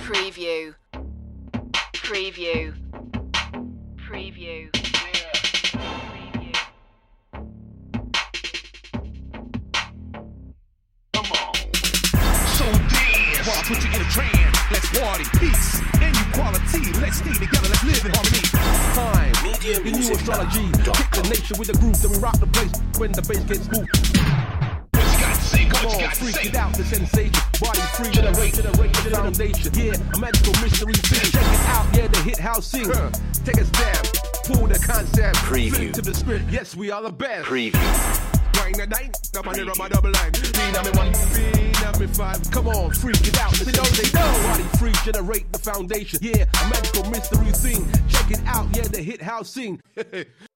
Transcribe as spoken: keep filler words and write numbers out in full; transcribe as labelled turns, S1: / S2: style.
S1: Preview. Preview. Preview. Preview.
S2: Come on. So dance while I put you in a trance. Let's party, peace, inequality. Let's stay together, let's live in harmony. Time, the new astrology. Kick the nation with the groove, then we rock the place when the bass gets moved. What you got to say? What you got to say? Freak it out, the sensation. Body free, generate, generate the foundation. Yeah, a magical mystery thing. Check it out, yeah, the hit house sing. Uh, take a stab, pull the concept.
S3: Preview.
S2: Flip to the script, yes, we are the best.
S3: Preview.
S2: Wine the night, up on the rubber double line. Bean on me one, bean on me five. Come on, freak it out, they know they know. Body free, generate the foundation. Yeah, a magical mystery thing. Check it out, yeah, the hit house sing.